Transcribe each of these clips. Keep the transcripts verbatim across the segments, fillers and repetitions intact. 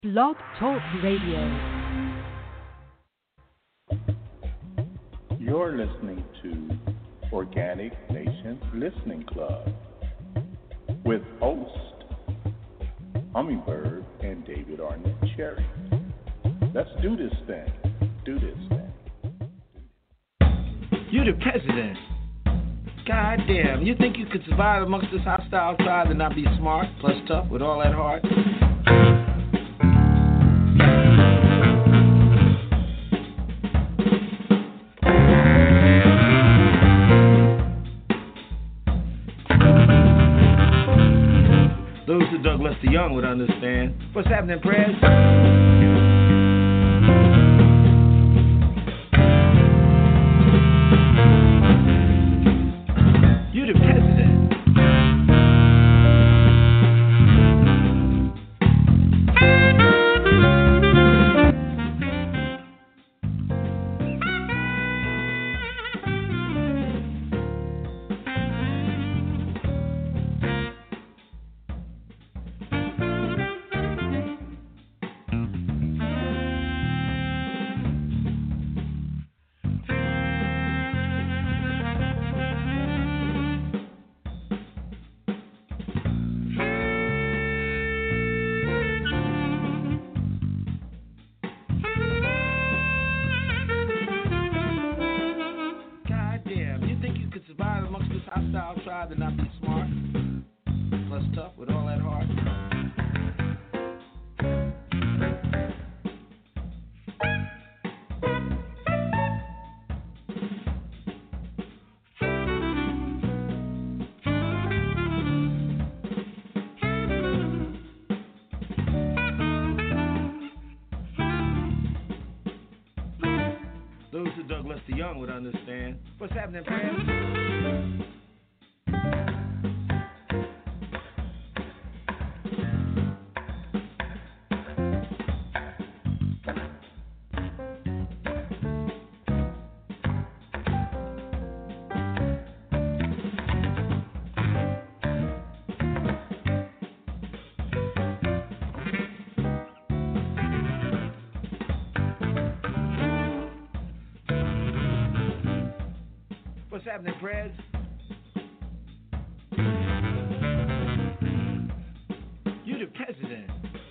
Blog Talk Radio. You're listening to Organic Nation Listening Club with host Hummingbird and David Arnett Cherry. Let's do this thing. Do this thing. You the president. God damn. You think you could survive amongst this hostile tribe and not be smart, plus tough, with all that heart? Those who Doug Lester Young would understand. What's happening, Prez? You the president. Young would understand. What's happening, friends? What's happening, Prez? You the president.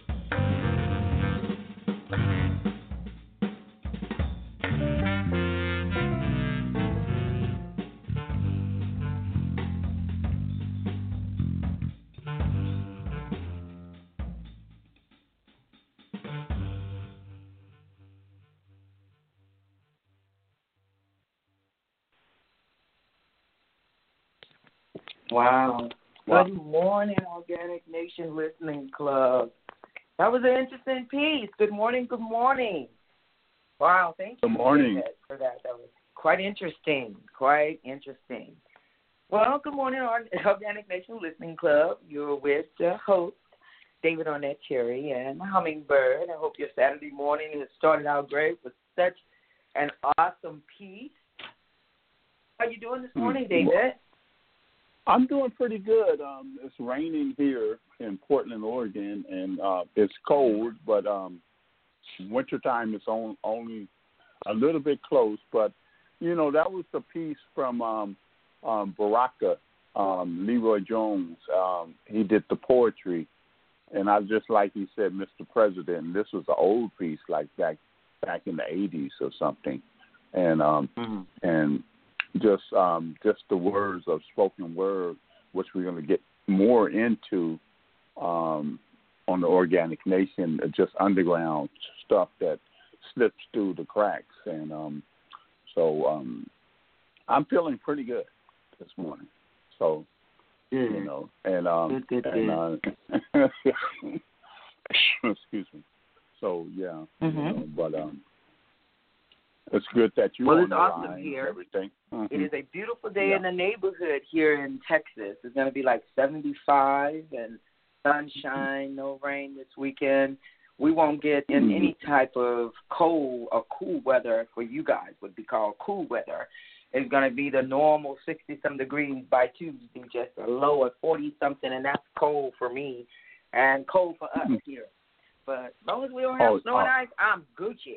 Wow. Wow. Good morning, Organic Nation Listening Club. That was an interesting piece. Good morning, good morning. Wow, thank you Good morning. David, for that. That was quite interesting, quite interesting. Well, good morning, Organic Nation Listening Club. You're with the host, David Arnett Cherry, and Hummingbird. I hope your Saturday morning has started out great with such an awesome piece. How are you doing this morning, David? I'm doing pretty good. Um, it's raining here in Portland, Oregon, and uh, it's cold, but um, wintertime is on, only a little bit close. But, you know, that was the piece from um, um, Baraka, um, Leroy Jones. Um, he did the poetry, and I just like he said, Mister President. This was an old piece, like back back in the eighties or something, and um, mm-hmm. and. Just um, just the words of spoken word, which we're going to get more into um, on the Organic Nation, just underground stuff that slips through the cracks. And um, so um, I'm feeling pretty good this morning. So, good. you know, and, um, good, good, and uh, excuse me. So, yeah, mm-hmm. you know, but um, it's good that you're well, on it's the awesome line here. and everything. Mm-hmm. It is a beautiful day yeah. in the neighborhood here in Texas. It's going to be like seventy-five and sunshine, no rain this weekend. We won't get in mm-hmm. any type of cold or cool weather for you guys, would be called cool weather. It's going to be the normal sixty-some degrees by Tuesday, just a low of forty-something, and that's cold for me and cold for us here. but as long as we don't have Oh, snow and uh, ice, I'm Gucci.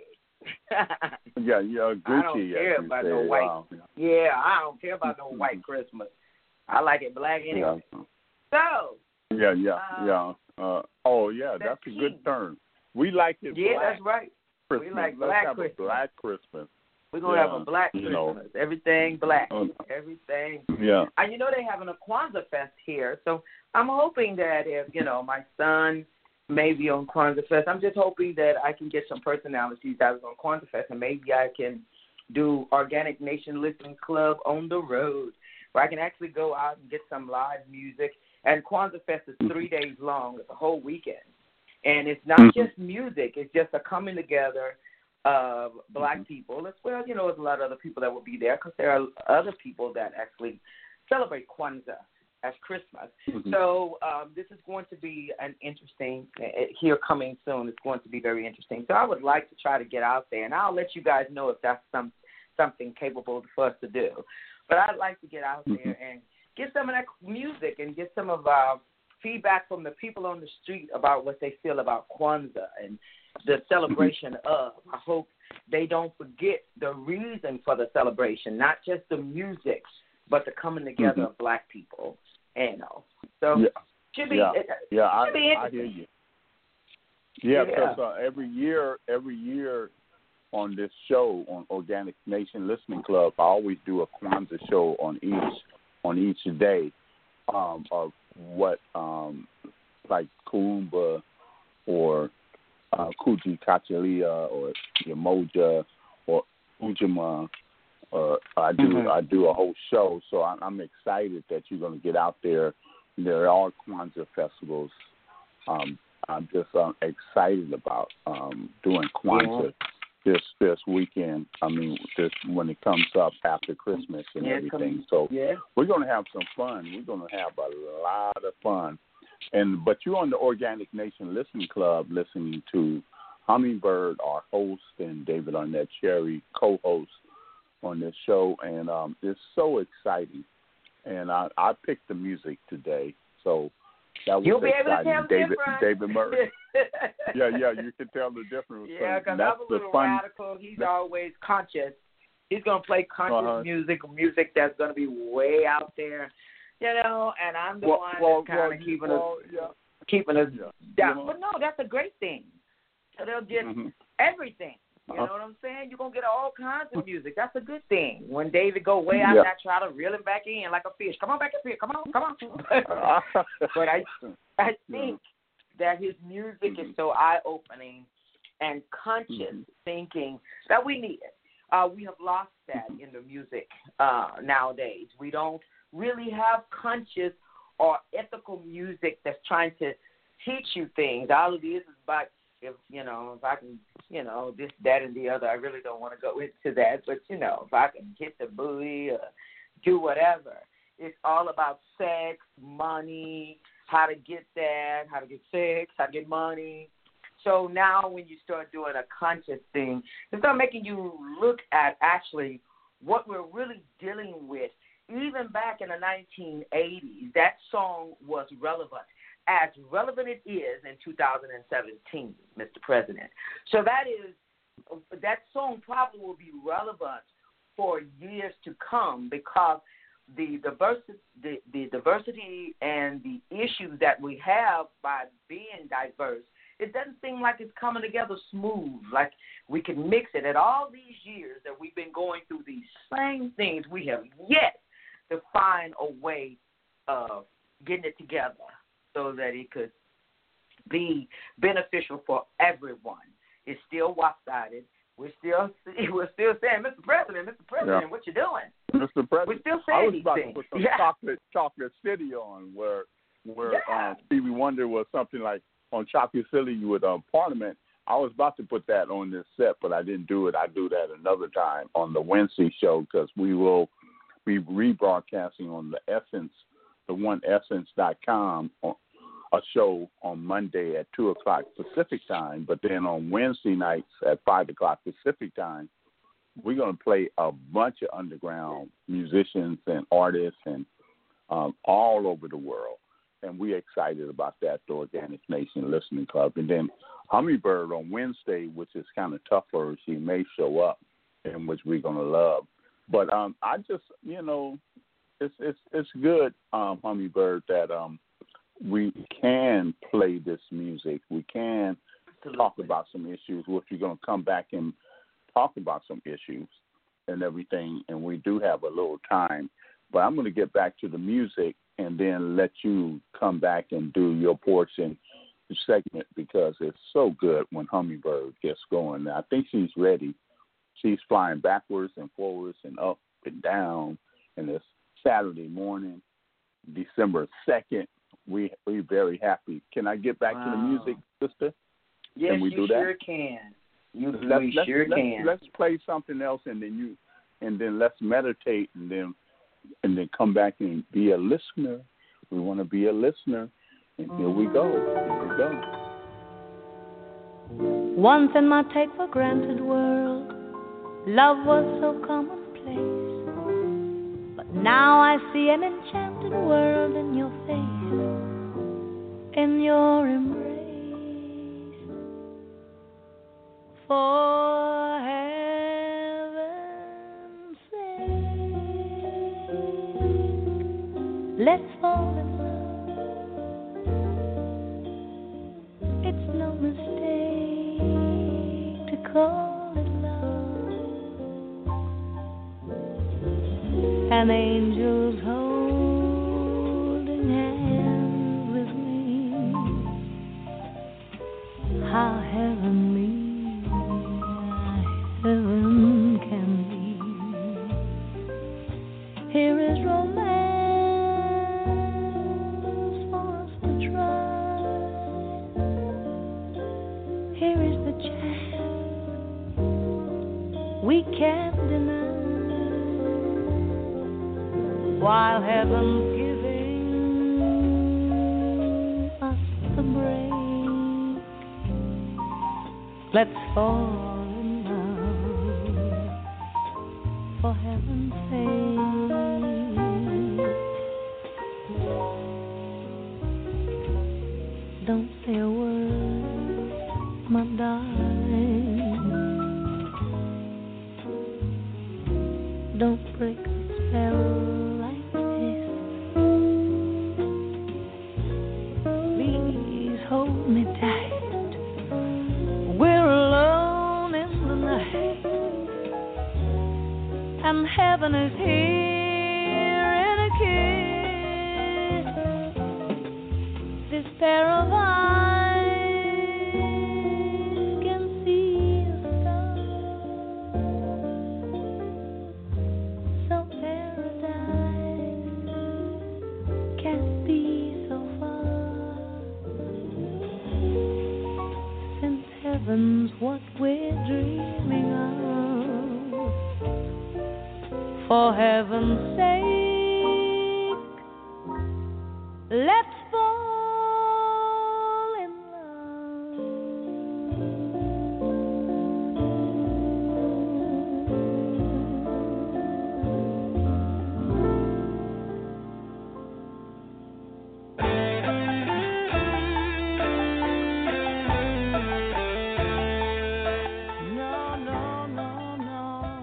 Yeah, yeah, Gucci. I don't yes, care you about said, no white. um, Yeah, I don't care about no white Christmas. I like it black anyway. yeah, So, yeah, yeah, um, yeah. Uh, oh, yeah, the that's a good key. term. We like it Yeah, black that's right. Christmas. We like Let's black have Christmas. a black Christmas. We're going to have Yeah, a black you Christmas. know. Everything black. Uh, Everything. Yeah. And you know they're having a Kwanzaa Fest here. So I'm hoping that if, you know, my son may be on Kwanzaa Fest, I'm just hoping that I can get some personalities that was on Kwanzaa Fest, and maybe I can do Organic Nation Listening Club on the road, where I can actually go out and get some live music. And Kwanzaa Fest is three days long. It's a whole weekend. And it's not Mhm. just music. It's just a coming together of black Mhm. people, as well. You know, there's a lot of other people that will be there because there are other people that actually celebrate Kwanzaa as Christmas. Mhm. So um, this is going to be an interesting, uh, here coming soon, it's going to be very interesting. So I would like to try to get out there, and I'll let you guys know if that's some something capable for us to do. But I'd like to get out there and get some of that music and get some of our feedback from the people on the street about what they feel about Kwanzaa and the celebration of. I hope they don't forget the reason for the celebration, not just the music, but the coming together Mhm. of black people. You know, so Yeah. should be Yeah, it, yeah, I, should be I hear interesting. you. Yeah, Yeah. because uh, every year, every year on this show on Organic Nation Listening Club, I always do a Kwanzaa show on each on each day um, of what um, like Kuumba or uh, Kuji Kachalia or Yamoja or Ujima. Uh, I do Mhm. I do a whole show, so I'm, I'm excited that you're going to get out there. There are Kwanzaa festivals. Um, I'm just um, excited about um, doing Kwanzaa this this weekend. I mean, this when it comes up after Christmas and Yeah, everything. come- So yeah. we're going to have some fun. We're going to have a lot of fun. And but you're on the Organic Nation Listening Club, listening to Hummingbird, our host, and David Arnett Cherry, co-host on this show, and um, it's so exciting. And I, I picked the music today, so that was You'll be able to exciting. tell the David difference. David Murray. yeah, yeah, you can tell the difference. Yeah, because that's I'm a the little fun. radical. He's always conscious. He's going to play conscious Uh-huh. music, music that's going to be way out there, you know, and I'm the Well, one well, that's kind well, of you- keeping well, us yeah. keeping us Yeah. down. You know- But no, that's a great thing. So they'll get Mhm. everything. You Uh-huh. know what I'm saying? You're going to get all kinds of music. That's a good thing. When David go way out, Yeah. I try to reel him back in like a fish. Come on back up here. Come on, come on. But I I think that his music is so eye-opening and conscious Mhm. thinking that we need it. Uh, we have lost that in the music uh, nowadays. We don't really have conscious or ethical music that's trying to teach you things. All it is is about, if you know, if I can, you know, this, that, and the other. I really don't want to go into that, but you know, if I can hit the buoy or do whatever, it's all about sex, money, how to get that, how to get sex, how to get money. So now when you start doing a conscious thing, it starts making you look at actually what we're really dealing with. Even back in the nineteen eighties, that song was relevant, as relevant it is in two thousand seventeen, Mister President. So that is, that song probably will be relevant for years to come because the diversity, the, the diversity and the issues that we have by being diverse, it doesn't seem like it's coming together smooth, like we can mix it. And all these years that we've been going through these same things, we have yet to find a way of getting it together so that it could be beneficial for everyone. It's still one-sided. We're still we're still saying, Mister President, Mister President, Yeah. what you doing? Mister President, We're still I saying was these about things. to put some Yeah. chocolate chocolate city on where where Yeah. um, Stevie Wonder was something like on Chocolate City with um, Parliament. I was about to put that on this set, but I didn't do it. I do that another time on the Wednesday show because we will be rebroadcasting on the Essence, the one essence dot com, a show on Monday at two o'clock Pacific time. But then on Wednesday nights at five o'clock Pacific time, we're going to play a bunch of underground musicians and artists and um, all over the world. And we're excited about that, the Organic Nation Listening Club. And then Hummingbird on Wednesday, which is kind of tougher. She may show up, and which we're gonna love. But um, I just, you know, it's it's it's good, um, Hummingbird, that um, we can play this music. We can Absolutely. talk about some issues. Which we're gonna come back and talk about some issues and everything. And we do have a little time, but I'm gonna get back to the music and then let you come back and do your portion segment, because it's so good when Hummingbird gets going. I think she's ready. She's flying backwards and forwards and up and down. And it's Saturday morning, December second. We we're very happy. Can I get back wow. to the music, sister? Yes, can we you do that? sure can. You let's, we let's, sure let's, can. Let's play something else, and then you, and then let's meditate, and then and then come back and be a listener. We want to be a listener. And here we go. Here we go. Once in my take for granted world, love was so commonplace. But now I see an enchanted world in your face, in your embrace. For heaven's sake, let's fall in love. It's no mistake to call it love. An angel's holding hands with me. How heavenly heaven can be. Here is romance for us to try. Here is the chance we can't deny. While heaven's giving us the break, let's fall in love. For heaven's sake, don't say a word, my darling. Don't break the spell like this. Please hold me tight. We're alone in the night, and heaven is here in a kiss. This pair of eyes can see a star, so paradise can't be so far. Since heaven's what we're dreaming of, for heaven's sake, let's fall in No, no, no, no.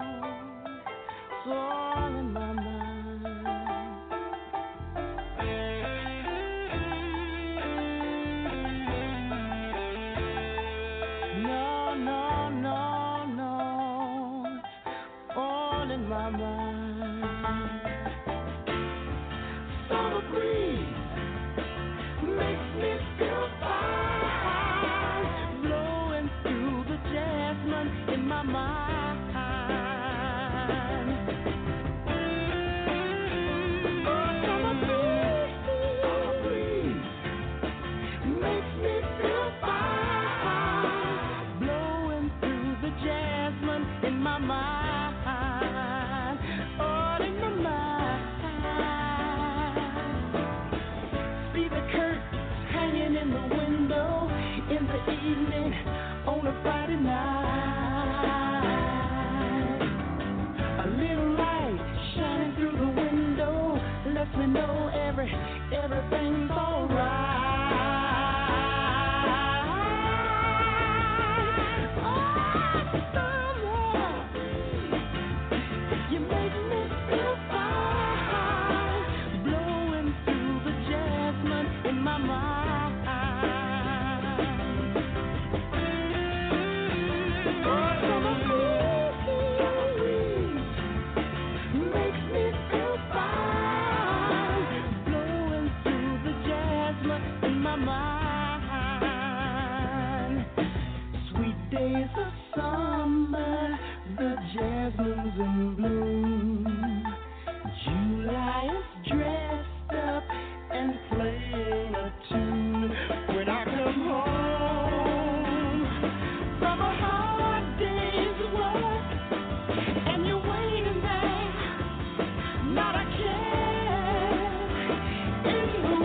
So all in my mind. No, no, no, no. All in my mind. Summer breeze makes me feel fine, blowing through the jasmine in my mind. Oh, summer breeze, summer breeze makes me feel fine, blowing through the jasmine in my mind. All in my mind. See the curtains hanging in the window in the evening on a Friday night. A little light shining through the window lets me know every everything's alright. days of summer, the jasmine's in bloom. July is dressed up and playing a tune. When I come home from a hard day's work and you're waiting there, not a care in the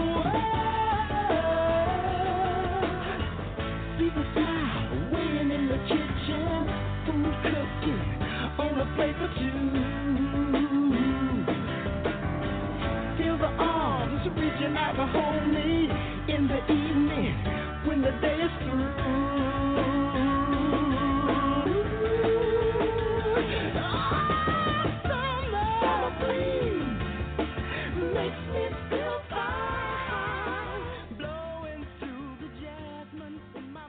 world. See the smile waiting in the kitchen, food cooking on a plate for two. Feel the arms reaching out to hold me in the evening when the day is through. Oh, summer breeze makes me feel fine, blowing through the jasmine in my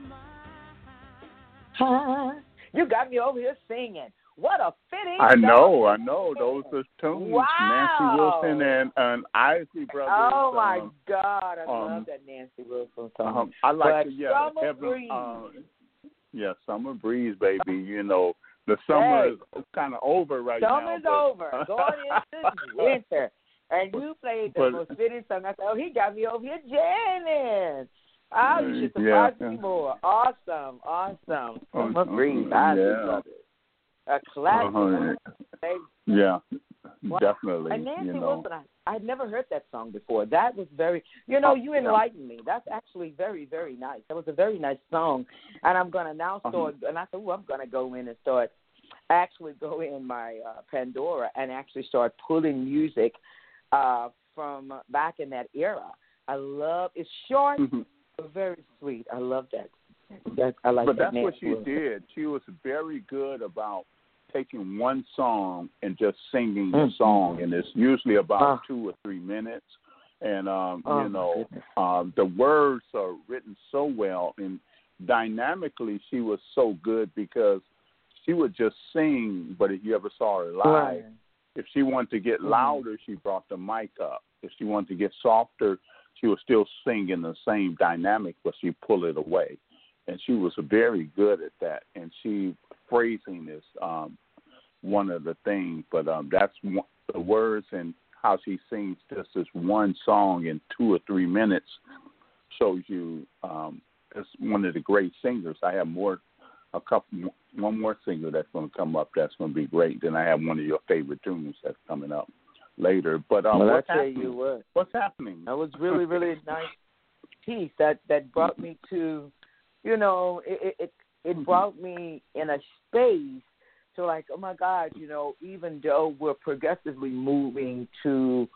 mind. You got me over here singing. What a fitting I know, song. I know. Those are tunes. Wow. Nancy Wilson and, and Isley Brothers. Oh, my um, God. I um, love that Nancy Wilson song. Um, I like but to, yeah, Summer Heaven, Breeze. um, yeah, Summer Breeze, baby. You know, the summer Hey. is kind of over right now. Summer's but- over. Going into winter. And you played the But- most fitting song. I said, oh, he got me over here jamming. Oh, you should Yeah, surprise yeah. me more. Awesome, awesome. Summer Uh, Breeze. uh, I yeah. love it. A classic. Uh-huh. Hey, Yeah, Wow. definitely. And Nancy you know. Wilson, I I'd never heard that song before. That was very, you know, Oh, you yeah. enlightened me. That's actually very, very nice. That was a very nice song. And I'm going to now Uh-huh. start, and I said, oh, I'm going to go in and start, actually go in my uh, Pandora and actually start pulling music uh, from back in that era. I love, it's short, Mhm. but very sweet. I love that. that I like But that that's what Nancy she Wilson. did. She was very good about taking one song and just singing the Mm. song, and it's usually about Ah. two or three minutes. And um, Oh, you my know, goodness. um, the words are written so well, and dynamically she was so good because she would just sing. But if you ever saw her live, Right. if she wanted to get Mhm. louder, she brought the mic up. If she wanted to get softer, she was still singing the same dynamic, but she pulled it away. And she was very good at that. And she phrasing is um, one of the things, but um, that's one, the words and how she sings just this one song in two or three minutes shows you um, it's one of the great singers. I have more, a couple, one more singer that's going to come up that's going to be great. Then I have one of your favorite tunes that's coming up later. But um, Well, I what's tell happening? you what. What's happening? That was really, really nice piece that, that brought me to, you know, it it, it brought me in a space to like, oh, my God, you know, even though we're progressively moving to,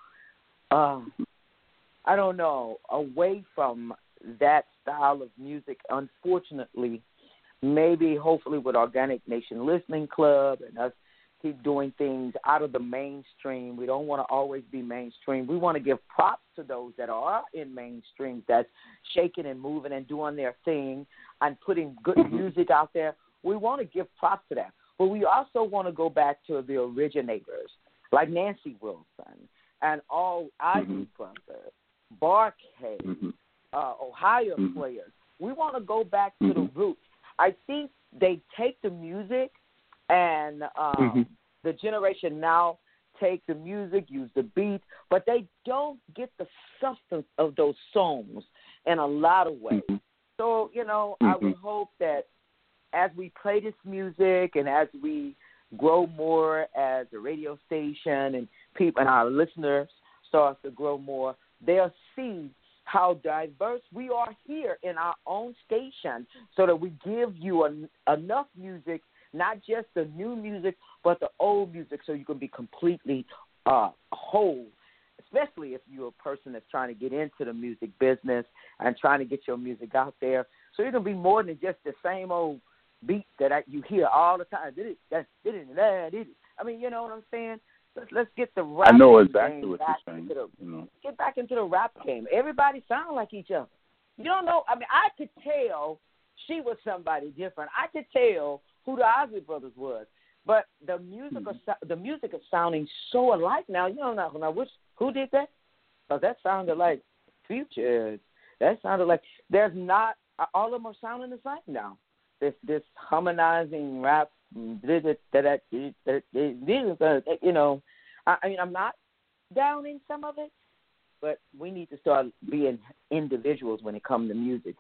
um, I don't know, away from that style of music, unfortunately, maybe hopefully with Organic Nation Listening Club and us keep doing things out of the mainstream. We don't want to always be mainstream. We want to give props to those that are in mainstream, that's shaking and moving and doing their thing and putting good music out there. We want to give props to that. But we also want to go back to the originators, like Nancy Wilson and all Isley Mhm. Brothers, Bar-Kays, Mm-hmm. uh, Ohio Mhm. players. We want to go back to Mhm. the roots. I think they take the music and um, Mhm. the generation now take the music, use the beat, but they don't get the substance of those songs in a lot of ways. Mhm. So, you know, I Mhm. would hope that as we play this music and as we grow more as a radio station and people and our listeners start to grow more, they'll see how diverse we are here in our own station so that we give you an, enough music, not just the new music, but the old music so you can be completely uh, whole, especially if you're a person that's trying to get into the music business and trying to get your music out there. So you can be more than just the same old beat that I, you hear all the time. Did it, that, did it, that, did it. I mean, you know what I'm saying? Let's, let's get the rap I know game exactly what back you're saying. into the, You know. get back into the rap game. Everybody sound like each other. You don't know. I mean, I could tell she was somebody different. I could tell who the Isley Brothers was. But the music, Mm-hmm. is, the music is sounding so alike now. You don't know now which who did that? Because that sounded like Future. That sounded like there's not all of them are sounding the same now. this this harmonizing rap. You know, I, I mean, I'm not downing some of it, but we need to start being individuals when it comes to music.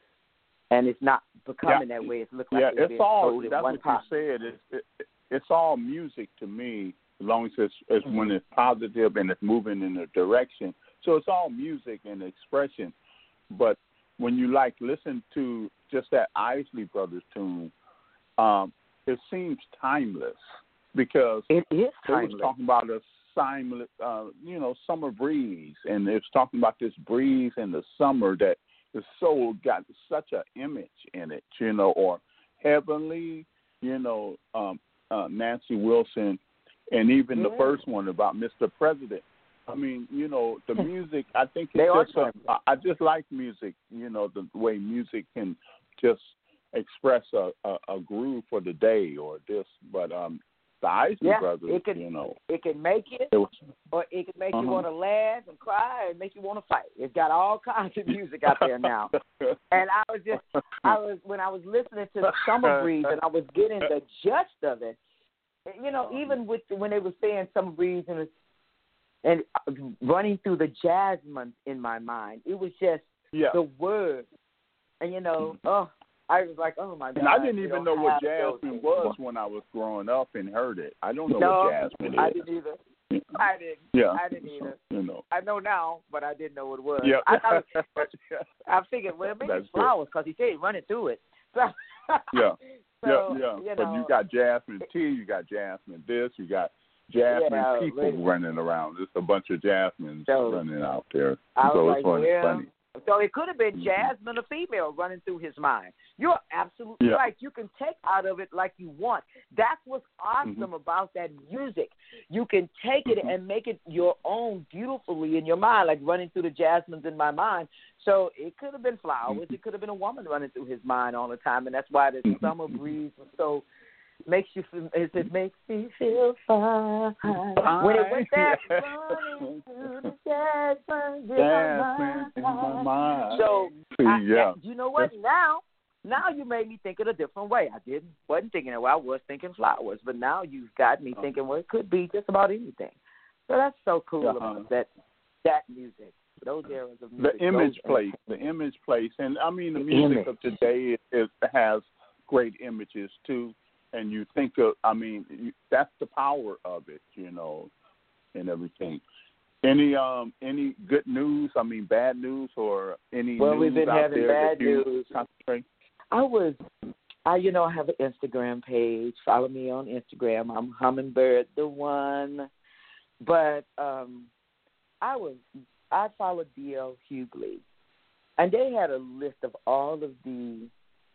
And it's not becoming yeah. that way. It's looking yeah, like it's, it's being all. sold in That's one what pot. you said. It's it, it's all music to me, as long as it's, it's Mm-hmm. when it's positive and it's moving in a direction. So it's all music and expression. But when you like listen to just that Isley Brothers tune, um, it seems timeless because It is they was timeless. talking about a timeless, uh, you know, summer breeze, and it's talking about this breeze in the summer that the soul got such an image in it, you know, or heavenly, you know, um, uh, Nancy Wilson, and even Yeah. the first one about Mister President. I mean, you know, the music. I think They are it's just. A, I just like music. You know, the way music can just express a, a, a groove for the day or this. But um, the Isley Yeah, Brothers, it can, you know, it can make it, it was, or it can make uh-huh. you want to laugh and cry and make you want to fight. It's got all kinds of music out there now. And I was just, I was when I was listening to the Summer Breeze and I was getting the gist of it. You know, even with when they were saying Summer Breeze and and running through the jasmine in my mind, it was just yeah. the words. And you know, oh, I was like, oh my God. And I didn't you even know know what those jasmine things. was when I was growing up and heard it. I don't know no, what jasmine is. I didn't either. Yeah. I didn't. Yeah. I didn't either. You know. I know now, but I didn't know what it was. Yeah. I thought, I figured, well, maybe That's it's flowers because he said he's running through it. So, yeah. so, yeah, yeah. You know, but you got jasmine tea, you got jasmine this, you got jasmine yeah, people listen. running around. There's a bunch of jasmines So, running out there. I so was it's like, funny. yeah. funny. So it could have been Mhm. Jasmine, a female, running through his mind. You're absolutely Yeah. right. You can take out of it like you want. That's what's awesome Mhm. about that music. You can take it Mhm. and make it your own beautifully in your mind, like running through the jasmines in my mind. So it could have been flowers. Mhm. It could have been a woman running through his mind all the time, and that's why the Mhm. summer breeze was so makes you feel. It makes me feel fine when it went that running through the jasmines in Jasmine in my my mind. mind. So, See, I, yeah. you know what? Now, now you made me think it a different way. I didn't wasn't thinking it. Well, I was thinking flowers, but now you've got me thinking. Well, it could be just about anything. So that's so cool Uh-huh. about that that music. Those eras of music. The image those place, the image place, and I mean the, The music image. of today is, is, has great images too. And you think of, I mean, you, that's the power of it, you know, and everything. Any um any good news? I mean, bad news or any Well, news we've been out having there bad that you news. concentrate? I was, I you know, I have an Instagram page. Follow me on Instagram. I'm Hummingbird the One. But um, I was, I followed D L Hughley, and they had a list of all of the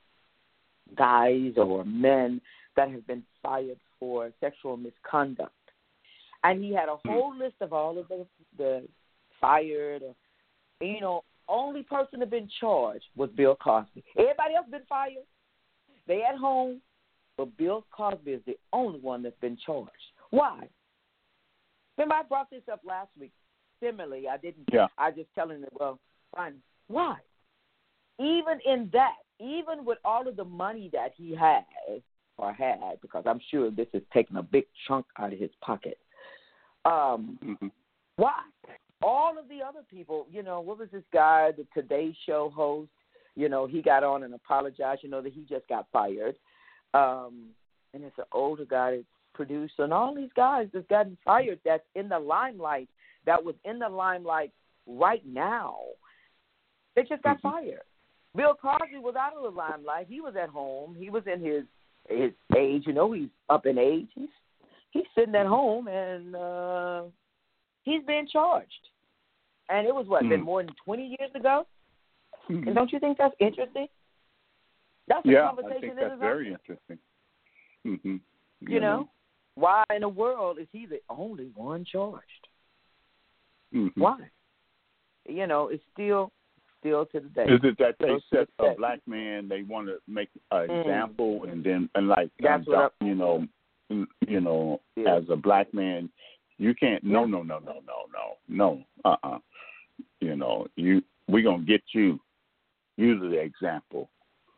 guys or men that have been fired for sexual misconduct. And he had a whole list of all of the, the fired, you know, only person that been charged was Bill Cosby. Everybody else been fired. They at home, but Bill Cosby is the only one that's been charged. Why? Remember I brought this up last week. Similarly, I didn't, Yeah. I just telling them, well, fine. Why? Even in that, even with all of the money that he has or had, because I'm sure this is taking a big chunk out of his pocket, um, Mm-hmm. why? All of the other people, you know, what was this guy, the Today Show host? You know, he got on and apologized, you know, that he just got fired. Um, and it's an older guy that's produced, and all these guys that's gotten fired that's in the limelight, that was in the limelight right now, they just got Mm-hmm. fired. Bill Cosby was out of the limelight. He was at home. He was in his his age. You know, he's up in age. He's he's sitting at home, and uh, he's being charged. And it was, what, Mm-hmm. been more than twenty years ago? Mm-hmm. And don't you think that's interesting? That's a Yeah, conversation I think in that's its very own. interesting. Mm-hmm. You know, why in the world is he the only one charged? Mm-hmm. Why? You know, it's still, still to the day. Is it that they Still to set the a day. black man, they want to make an Mm. example, and then and like That's um, what I- you know, mm, you know, Yeah. as a black man, you can't. No, Yeah. no, no, no, no, no, no. Uh, uh You know, you we gonna get you. You're the example.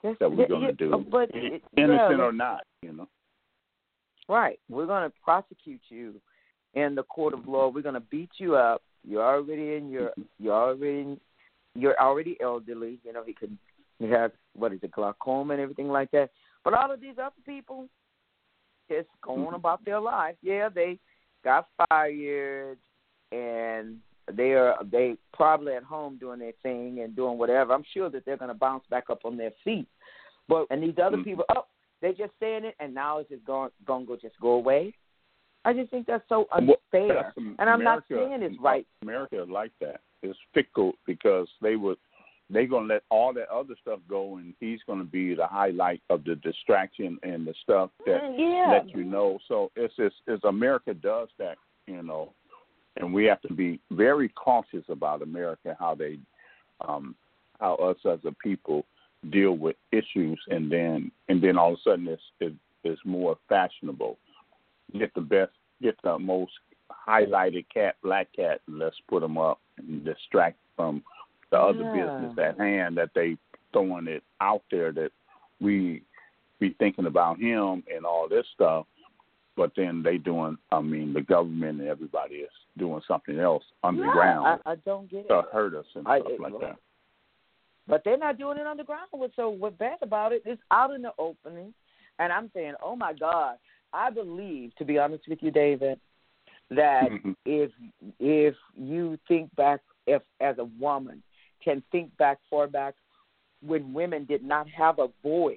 That's, that we're going to yeah, do, but, innocent yeah, or not, you know. Right. We're going to prosecute you in the court of law. We're going to beat you up. You're already in your. You're already. In, you're already elderly. You know he could. He has what is it, glaucoma and everything like that. But all of these other people, just going about their life. Yeah, they got fired, and they are they probably at home doing their thing and doing whatever. I'm sure that they're going to bounce back up on their feet. But and these other people, oh, they just saying it, and now it's just going going to just go away. I just think that's so unfair, well, that's and I'm America, not saying it's right. America is like that. It's fickle because they would they're going to let all that other stuff go, and he's going to be the highlight of the distraction and the stuff that yeah. let you know. So it's, it's, it's America does that, you know, and we have to be very cautious about America, how they, um, how us as a people deal with issues, and then and then all of a sudden it's, it's, it's more fashionable. Get the best, get the most highlighted cat, black cat, and let's put them up and distract from the other yeah. business at hand that they throwing it out there that we be thinking about him and all this stuff, but then they doing, I mean, the government and everybody is doing something else underground yeah, I, I don't get to it. hurt us and I, stuff it, like that. But they're not doing it underground. So what's bad about it is out in the opening, and I'm saying, oh my God, I believe, to be honest with you, David, that mm-hmm. if if you think back, if as a woman can think back far back when women did not have a voice,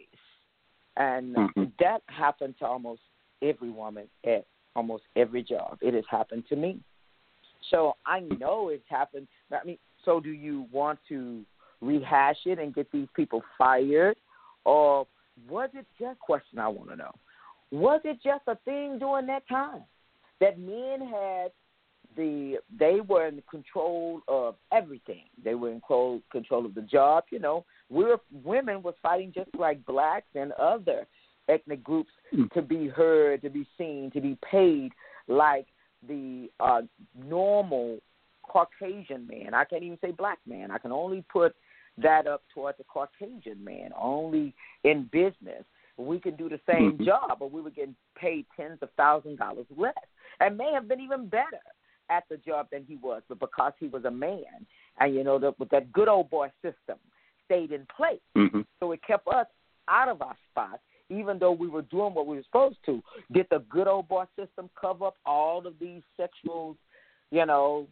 and mm-hmm. that happened to almost every woman at almost every job. It has happened to me. So I know it's happened. I mean, so do you want to rehash it and get these people fired, or was it just, question I want to know, was it just a thing during that time that men had the, they were in control of everything. They were in control, control of the job, you know. We were, women was fighting just like blacks and other ethnic groups to be heard, to be seen, to be paid like the uh, normal Caucasian man. I can't even say black man. I can only put that up toward the Caucasian man, only in business. We could do the same mm-hmm. job, but we were getting paid tens of thousands of dollars less, and may have been even better at the job than he was, but because he was a man, and you know, the, with that good old boy system stayed in place, mm-hmm. so it kept us out of our spot, even though we were doing what we were supposed to. Did the good old boy system cover up all of these sexual, you know,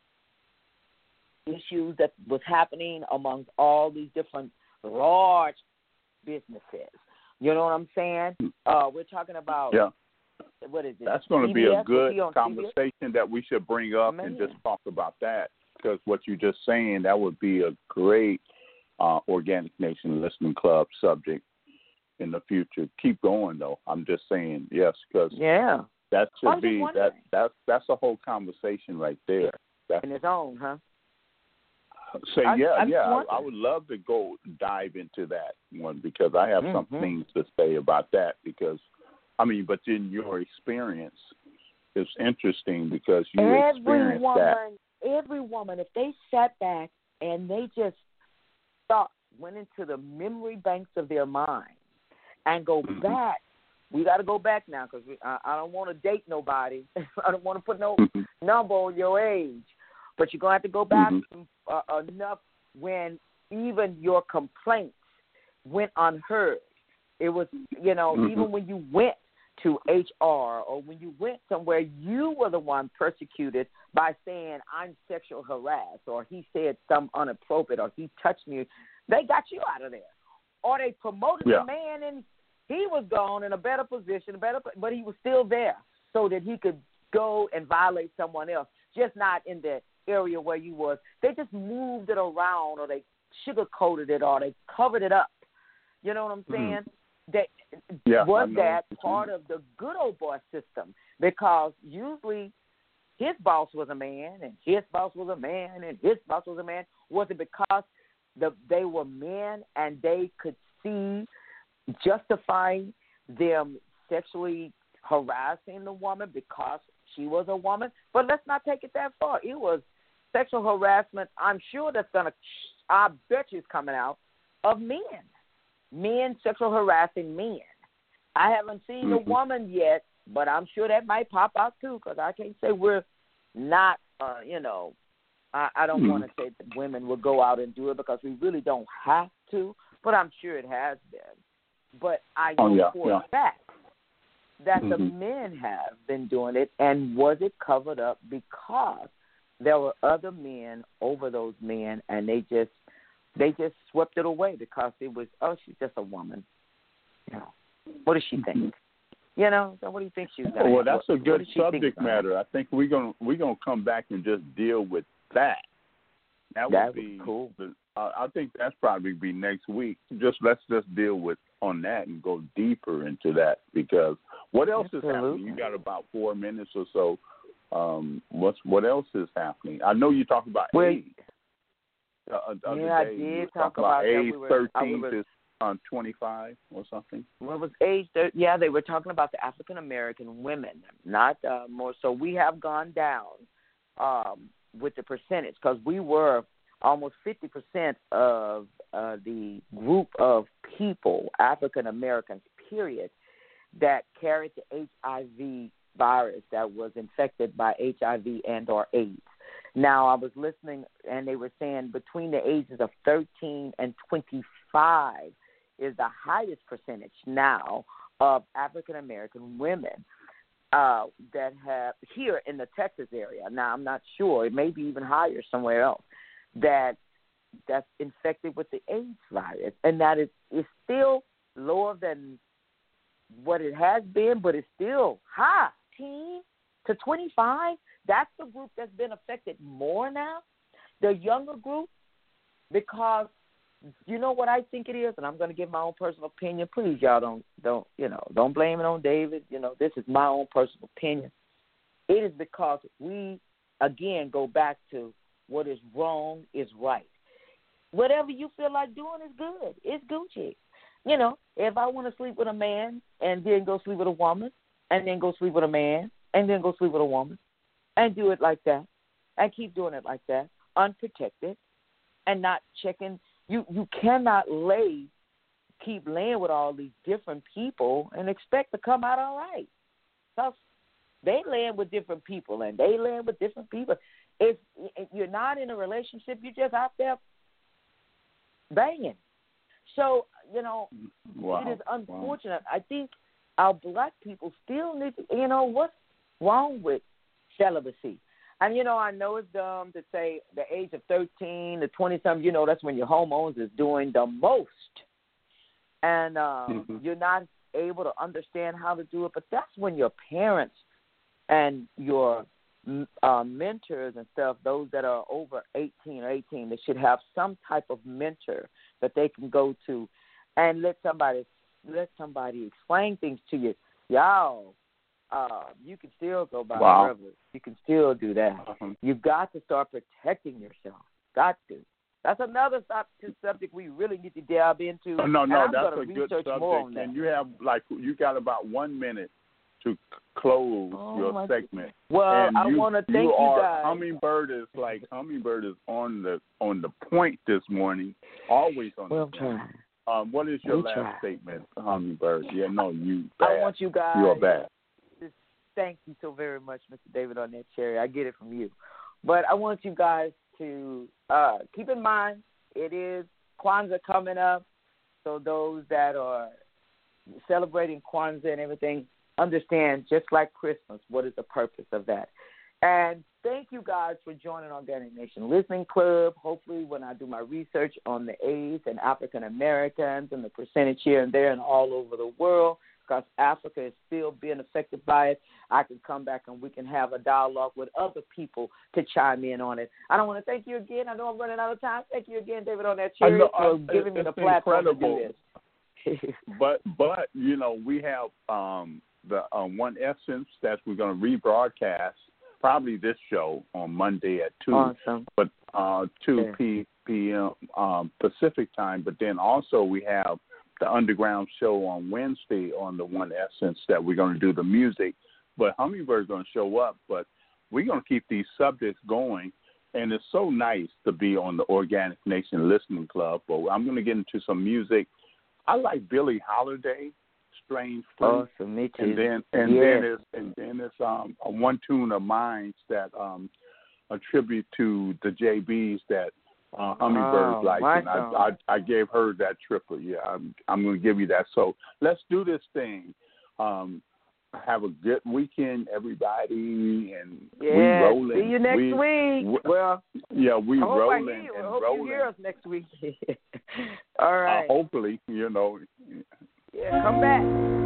issues that was happening amongst all these different large businesses? You know what I'm saying? Uh, we're talking about, yeah. what is it? That's going to C B S? be a good conversation C B S? that we should bring up Man. and just talk about that, because what you're just saying, that would be a great uh, Organic Nation Listening Club subject in the future. Keep going, though. I'm just saying, yes, because yeah. that I should was be, just that, that's, that's a whole conversation right there. That's, in its own, huh? So I- yeah, I'm yeah, I, wondering. I would love to go dive into that one, because I have some Mhm. things to say about that. Because, I mean, but in your experience, it's interesting because you Every experienced woman, that. every woman, if they sat back and they just thought, went into the memory banks of their mind and go Mhm. back. We got to go back now, because I, I don't want to date nobody. I don't want to put no Mhm. number on your age. But you're going to have to go back Mhm. uh, enough when even your complaints went unheard. It was, you know, Mhm. even when you went to H R or when you went somewhere, you were the one persecuted by saying, I'm sexual harassed, or he said something inappropriate, or he touched me. They got you out of there. Or they promoted Yeah. the man, and he was gone in a better position, a better, but he was still there so that he could go and violate someone else, just not in the area where you was. They just moved it around, or they sugar-coated it, or they covered it up. You know what I'm saying? Mm-hmm. That Yeah, was I know that what part you're of the good old boy system, because usually his boss was a man, and his boss was a man, and his boss was a man. Was it because the they were men and they could see justifying them sexually harassing the woman because she was a woman? But let's not take it that far. It was sexual harassment, I'm sure that's going to, I bet you it's coming out, of men. men sexual harassing men. I haven't seen mm-hmm. a woman yet, but I'm sure that might pop out too, because I can't say we're not, uh, you know, I, I don't mm-hmm. want to say that women will go out and do it because we really don't have to, but I'm sure it has been. But I know oh, yeah, for yeah. a fact that mm-hmm. the men have been doing it, and was it covered up because there were other men over those men, and they just they just swept it away because it was, oh, she's just a woman. You know, what does she think? Mm-hmm. You know, so what do you think she's going to Well, that's what, a good subject matter. I think we're gonna we're gonna come back and just deal with that. That, that would be cool. The, uh, I think that's probably be next week. Just let's just deal with on that and go deeper into that, because what else Absolutely. is happening? You got about four minutes or so. Um, what's what else is happening? I know you talked about well, age. Uh, yeah, day. I did talk about, about age that. We were, thirteen was, to um, twenty-five or something. Well, it was age. thirty, yeah, they were talking about the African American women, not uh, more. So we have gone down um, with the percentage, because we were almost fifty percent of uh, the group of people, African Americans, period, that carried the H I V virus, that was infected by H I V and or AIDS. Now, I was listening, and they were saying between the ages of thirteen and twenty-five is the highest percentage now of African American women uh, that have, here in the Texas area. Now, I'm not sure, it may be even higher somewhere else, that that's infected with the AIDS virus, and that is, is still lower than what it has been, but it's still high, teen to twenty-five. That's the group that's been affected more now, the younger group, because you know what I think it is, and I'm going to give my own personal opinion. Please, y'all don't, don't, you know, don't blame it on David. You know, this is my own personal opinion. It is because we, again, go back to what is wrong is right. Whatever you feel like doing is good. It's Gucci. You know, if I want to sleep with a man and then go sleep with a woman and then go sleep with a man and then go sleep with a woman and do it like that and keep doing it like that, unprotected and not checking. You, you cannot lay, keep laying with all these different people and expect to come out all right. Because they laying with different people and they laying with different people. If, if you're not in a relationship, you're just out there banging. So, you know, wow. it is unfortunate. Wow. I think our black people still need to, you know, what's wrong with celibacy? And, you know, I know it's dumb to say the age of thirteen to twenty-something, you know, that's when your hormones is doing the most. And uh, mm-hmm. you're not able to understand how to do it. But that's when your parents and your uh, mentors and stuff, those that are over eighteen or eighteen, they should have some type of mentor that they can go to and let somebody let somebody explain things to you. Y'all, uh, you can still go by wow. privilege. You can still do that. Uh-huh. You've got to start protecting yourself. Got to. That's another subject we really need to delve into. Oh, no, no, and I'm that's a good subject. That. And you have, like, you got about one minute to close oh, your segment. Well, and I want to thank you, you are, guys. Hummingbird is like Hummingbird is on the on the point this morning, always on well, the point. Um, what is your we'll last try. statement, Hummingbird? Yeah, no, you. Bad. I want you guys. You are bad. Just thank you so very much, Mister David on that cherry. I get it from you, but I want you guys to uh, keep in mind it is Kwanzaa coming up, so those that are celebrating Kwanzaa and everything, understand, just like Christmas, what is the purpose of that. And thank you guys for joining Organic Nation Listening Club. Hopefully when I do my research on the AIDS and African Americans and the percentage here and there and all over the world, because Africa is still being affected by it, I can come back and we can have a dialogue with other people to chime in on it. I don't want to thank you again. I know I'm running out of time. Thank you again, David, on that cherry, know, for uh, giving me the platform incredible. to do this. but, but you know, we have um, the uh, One Essence that we're going to rebroadcast, probably this show on Monday at two, awesome. but uh, two yeah. p m Um, Pacific time. But then also we have the Underground show on Wednesday on the One Essence that we're going to do the music. But Hummingbird's going to show up. But we're going to keep these subjects going. And it's so nice to be on the Organic Nation Listening Club. But I'm going to get into some music. I like Billie Holiday, Strange Fruit. Awesome, me too. And then and yes. then it's and then it's um a one tune of mine that um a tribute to the J Bs that uh, Hummingbird oh, likes, and I, song. I I gave her that triplet. Yeah, I'm I'm going to give you that. So let's do this thing. Um, have a good weekend, everybody, and yeah. we rolling. See you next we, week. We, well, yeah, we I hope rolling I hear you. and I hope rolling. you hear us next week. All right. Uh, hopefully, you know. Yeah, come back.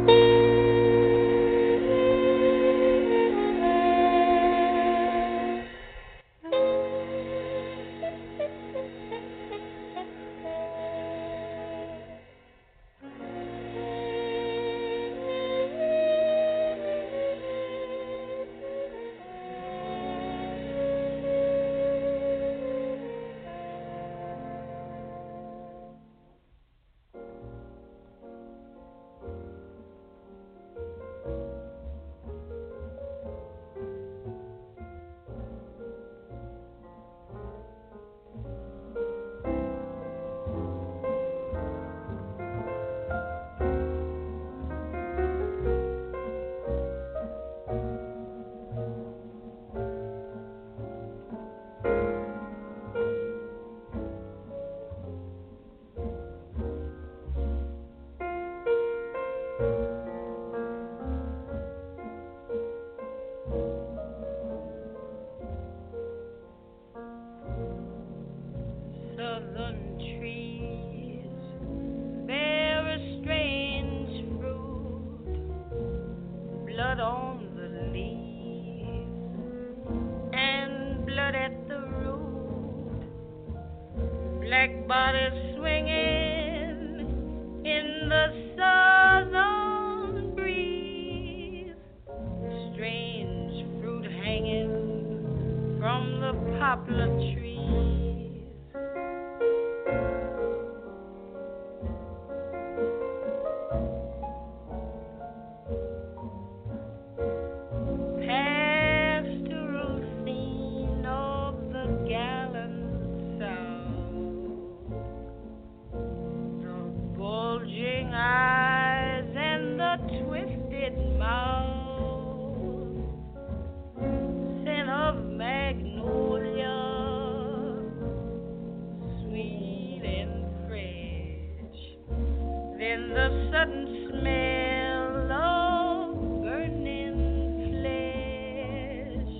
Southern trees bear a strange fruit, blood on the leaves and blood at the root, black bodies swinging in the southern breeze, strange fruit hanging from the poplar trees. Pastoral scene of the gallant South, the bulging eyes and the twisted mouth, scent of magnolia, sweet and fresh, then the sudden smell of burning flesh.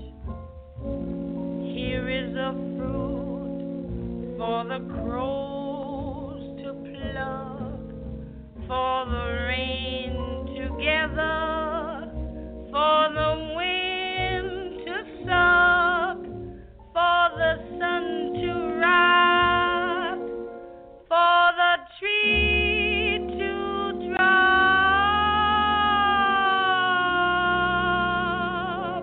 Here is a fruit for the crows to pluck, for the rain to gather, for the wind to suck, for the sun to rock, for the tree to drop.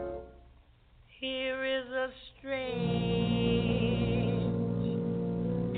Here is a strange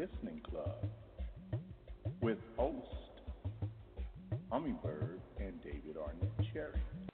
Listening Club with host Hummingbird and David Arnett Cherry.